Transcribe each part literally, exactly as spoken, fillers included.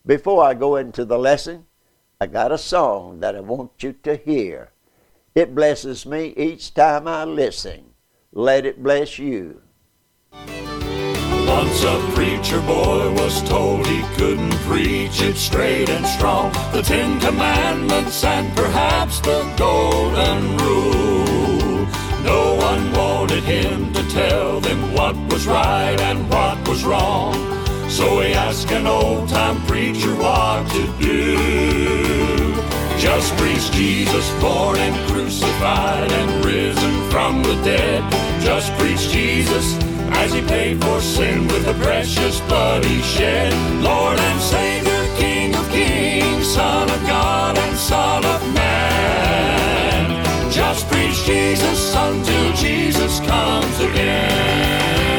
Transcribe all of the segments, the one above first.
Before I go into the lesson, I got a song that I want you to hear. It blesses me each time I listen. Let it bless you. Once a preacher boy was told he couldn't preach it straight and strong. The Ten Commandments and perhaps the Golden Rule. No one wanted him to tell them what was right and what was wrong. So he asked an old-time preacher what to do. Just preach Jesus, born and crucified and risen from the dead. Just preach Jesus as he paid for sin with the precious blood he shed. Lord and Savior, King of kings, Son of God and Son of man. Just preach Jesus until Jesus comes again.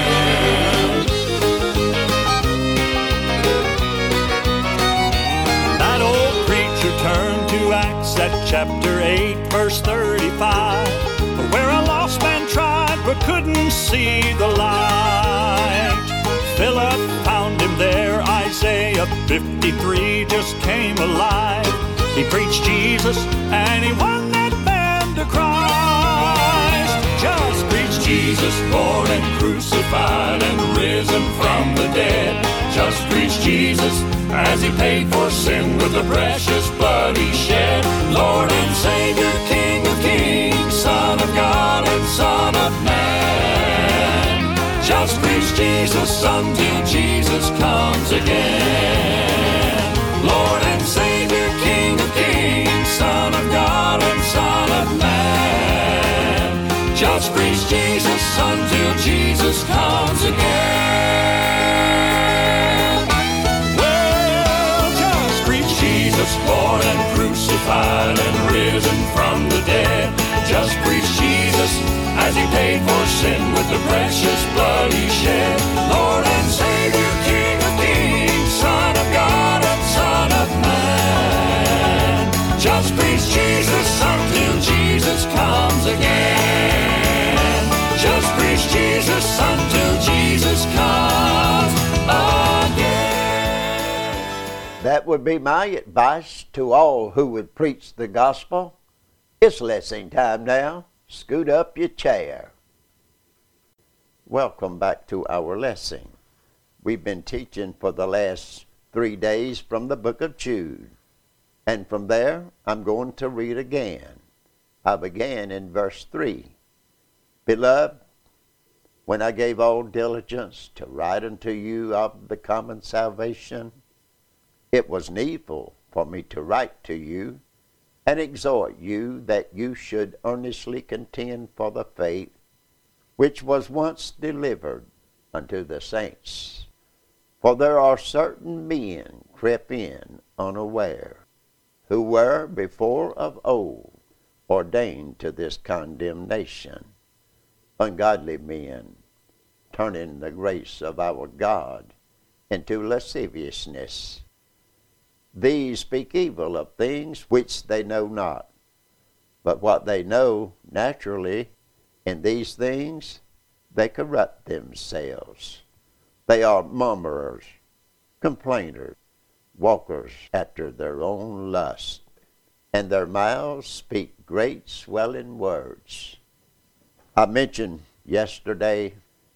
That old preacher turned to Acts at chapter eight, verse thirty-five, where a lost man tried but couldn't see the light. Philip found him there. Isaiah fifty-three just came alive. He preached Jesus and he won that man to Christ. Just preach Jesus, born and crucified and risen from the dead. Just preach Jesus as he paid for sin with the precious blood he shed. Lord and Savior, King of kings, Son of God and Son of man. Just preach Jesus until Jesus comes again. Lord and Savior, King of kings, Son of God and Son of man. Just preach Jesus until Jesus comes again. Well, just preach Jesus, born and crucified and risen from the dead. Just preach Jesus as he paid for sin with the precious blood he shed. Lord and Savior, King of kings, Son of God and Son of man. Just preach Jesus until Jesus comes again. Just preach Jesus until Jesus comes again. That would be my advice to all who would preach the gospel. It's lesson time now. Scoot up your chair. Welcome back to our lesson. We've been teaching for the last three days from the book of Jude. And from there, I'm going to read again. I began in verse three. Beloved, when I gave all diligence to write unto you of the common salvation, it was needful for me to write to you and exhort you that you should earnestly contend for the faith which was once delivered unto the saints. For there are certain men crept in unaware, who were before of old ordained to this condemnation, ungodly men, turning the grace of our God into lasciviousness. These speak evil of things which they know not. But what they know naturally, in these things they corrupt themselves. They are murmurers, complainers, walkers after their own lust, and their mouths speak great swelling words. I mentioned yesterday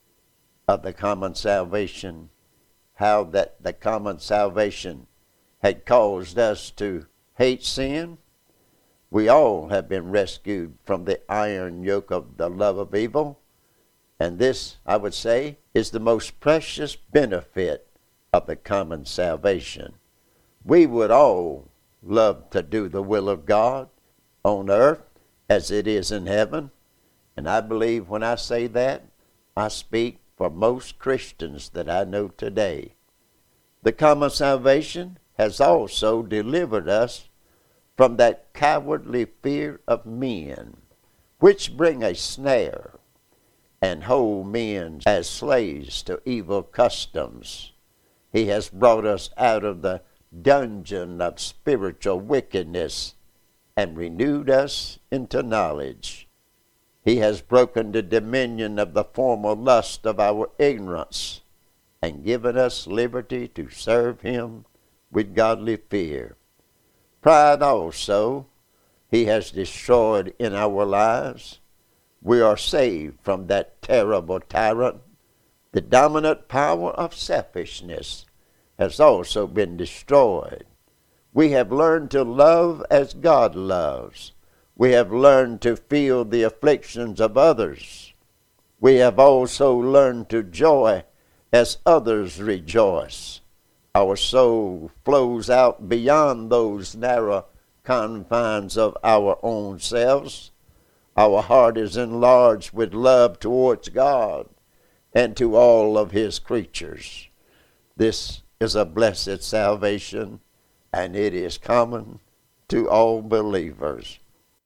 of the common salvation, how that the common salvation had caused us to hate sin. We all have been rescued from the iron yoke of the love of evil. And this, I would say, is the most precious benefit of the common salvation. We would all love to do the will of God on earth as it is in heaven. And I believe when I say that, I speak for most Christians that I know today. The common salvation has also delivered us from that cowardly fear of men, which bring a snare and hold men as slaves to evil customs. He has brought us out of the dungeon of spiritual wickedness and renewed us into knowledge. He has broken the dominion of the former lust of our ignorance and given us liberty to serve him with godly fear. Pride also he has destroyed in our lives. We are saved from that terrible tyrant. The dominant power of selfishness has also been destroyed. We have learned to love as God loves. We have learned to feel the afflictions of others. We have also learned to joy as others rejoice. Our soul flows out beyond those narrow confines of our own selves. Our heart is enlarged with love towards God and to all of his creatures. This is a blessed salvation, and it is common to all believers.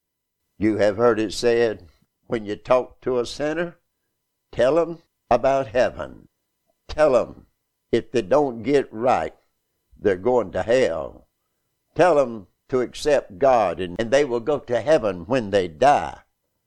You have heard it said, when you talk to a sinner, tell them about heaven. Tell them if they don't get right, they're going to hell. Tell them to accept God, and, and they will go to heaven when they die.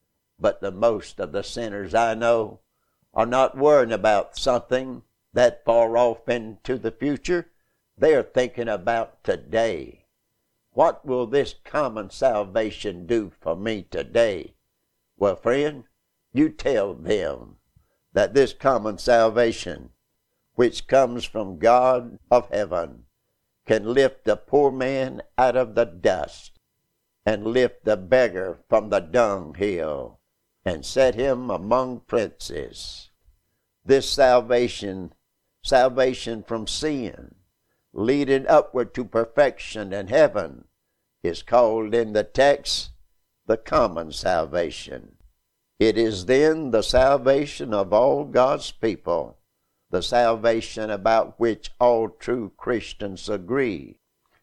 But the most of the sinners I know are not worrying about something that far off into the future. They are thinking about today. What will this common salvation do for me today? Well, friend, you tell them that this common salvation, which comes from God of heaven, can lift the poor man out of the dust and lift the beggar from the dunghill and set him among princes. This salvation, salvation from sin, leading upward to perfection and heaven, is called in the text the common salvation. It is then the salvation of all God's people, the salvation about which all true Christians agree.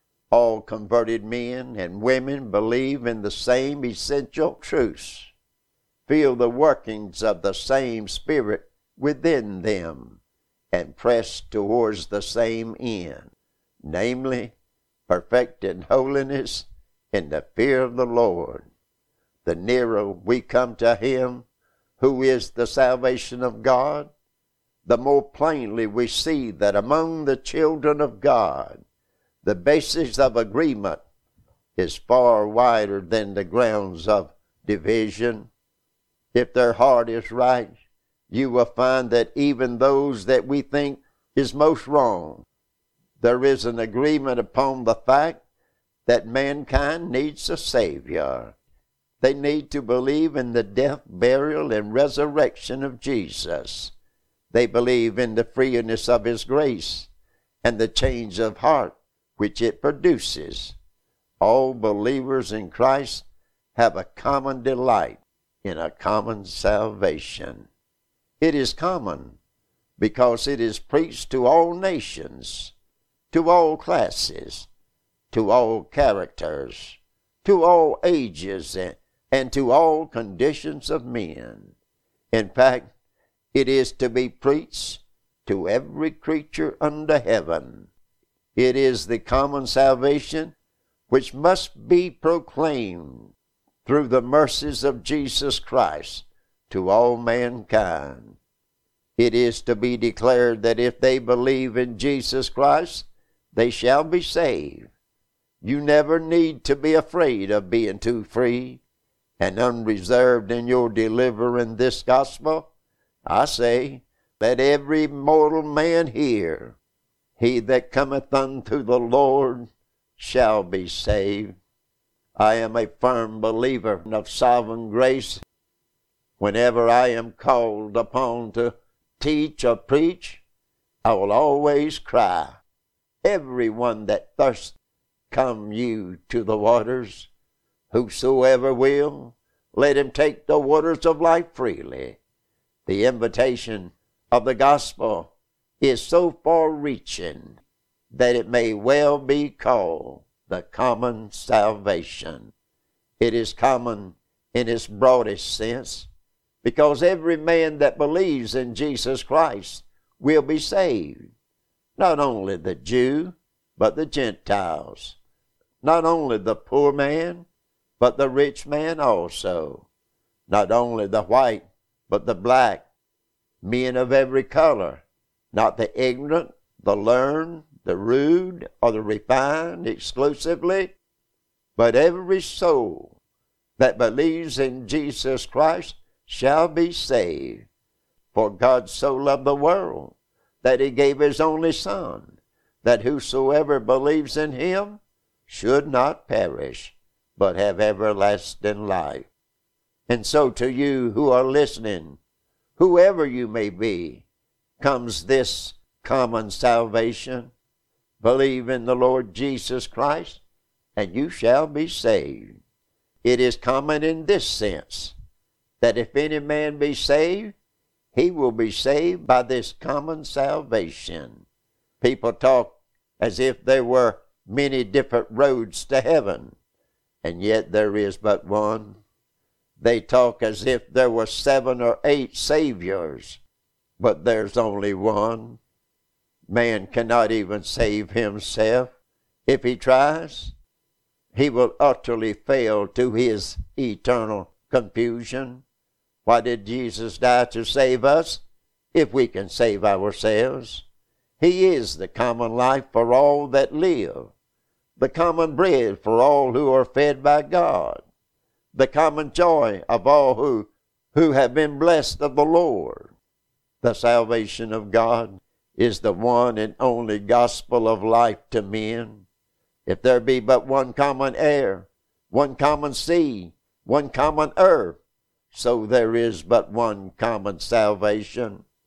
All converted men and women believe in the same essential truths, feel the workings of the same Spirit within them, and press towards the same end, namely, perfecting holiness in the fear of the Lord. The nearer we come to him who is the salvation of God, the more plainly we see that among the children of God, the basis of agreement is far wider than the grounds of division. If their heart is right, you will find that even those that we think is most wrong, there is an agreement upon the fact that mankind needs a Savior. They need to believe in the death, burial, and resurrection of Jesus. They believe in the freeness of his grace and the change of heart which it produces. All believers in Christ have a common delight in a common salvation. It is common because it is preached to all nations, to all classes, to all characters, to all ages, and, and to all conditions of men. In fact, it is to be preached to every creature under heaven. It is the common salvation which must be proclaimed through the mercies of Jesus Christ to all mankind. It is to be declared that if they believe in Jesus Christ, they shall be saved. You never need to be afraid of being too free and unreserved in your delivering this gospel. I say, let every mortal man hear, he that cometh unto the Lord shall be saved. I am a firm believer of sovereign grace. Whenever I am called upon to teach or preach, I will always cry, everyone that thirsts, come you to the waters. Whosoever will, let him take the waters of life freely. The invitation of the gospel is so far-reaching that it may well be called the common salvation. It is common in its broadest sense, because every man that believes in Jesus Christ will be saved. Not only the Jew, but the Gentiles. Not only the poor man, but the rich man also. Not only the white, but the black. Men of every color. Not the ignorant, the learned, the rude or the refined exclusively, but every soul that believes in Jesus Christ shall be saved. For God so loved the world that he gave his only Son, that whosoever believes in him should not perish, but have everlasting life. And so to you who are listening, whoever you may be, comes this common salvation. Believe in the Lord Jesus Christ, and you shall be saved. It is common in this sense, that if any man be saved, he will be saved by this common salvation. People talk as if there were many different roads to heaven, and yet there is but one. They talk as if there were seven or eight saviors, but there's only one. Man cannot even save himself. If he tries, he will utterly fail to his eternal confusion. Why did Jesus die? To save us, if we can save ourselves. He is the common life for all that live, the common bread for all who are fed by God, the common joy of all who, who have been blessed of the Lord. The salvation of God is the one and only gospel of life to men. If there be but one common air, one common sea, one common earth, so there is but one common salvation.